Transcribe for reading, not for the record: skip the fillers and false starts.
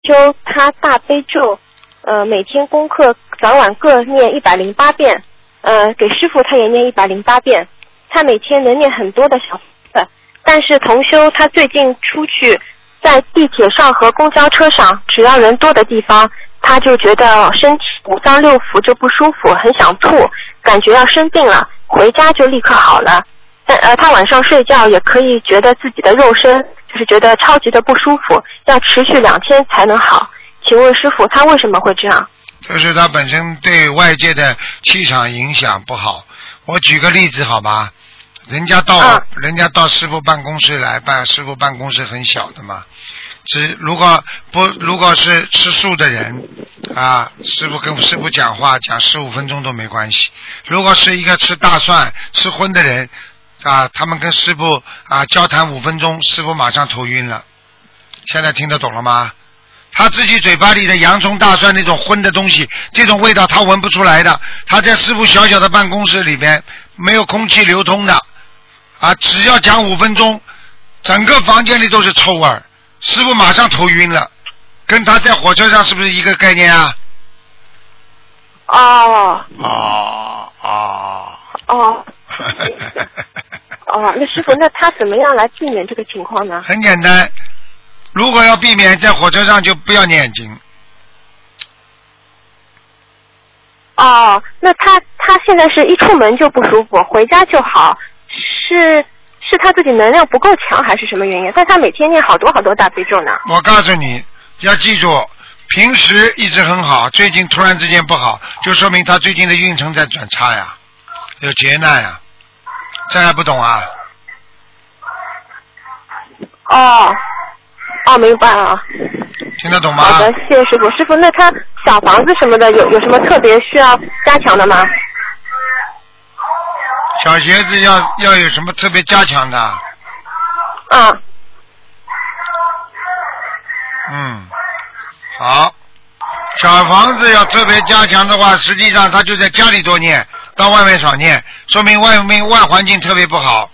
修他大悲咒，每天功课早晚各念108遍，给师父他也念108遍，他每天能念很多的小字，但是同修他最近出去在地铁上和公交车上，只要人多的地方，他就觉得身体五脏六腑就不舒服，很想吐，感觉要生病了，回家就立刻好了。但他晚上睡觉也可以觉得自己的肉身就是觉得超级的不舒服，要持续2天才能好。请问师父，他为什么会这样？ 就是他本身对外界的气场影响不好。我举个例子好吧，人家到师父办公室来办，师父办公室很小的嘛。如果是吃素的人啊，师父跟师父讲话讲15分钟都没关系。如果是一个吃大蒜吃荤的人啊，他们跟师父啊交谈5分钟，师父马上头晕了。现在听得懂了吗？他自己嘴巴里的洋葱大蒜那种荤的东西，这种味道他闻不出来的。他在师父小小的办公室里边没有空气流通的啊，只要讲5分钟，整个房间里都是臭味儿，师父马上头晕了。跟他在火车上是不是一个概念啊？ 哦，那师父，那他怎么样来避免这个情况呢？ 很简单，如果要避免，在火车上就不要念经。 那他现在是一出门就不舒服，回家就好，是他自己能量不够强还是什么原因？但他每天念好多大悲咒呢。我告诉你，要记住，平时一直很好，最近突然之间不好，就说明他最近的运程在转差呀，有劫难呀。这还不懂啊？ 明白了。 听得懂吗？ 好的，谢谢师傅。师傅，那他小房子什么的有什么特别需要加强的吗？ 小鞋子要有什么特别加强的？好。小房子要特别加强的话，实际上他就在家里多念，到外面少念，说明外环境特别不好。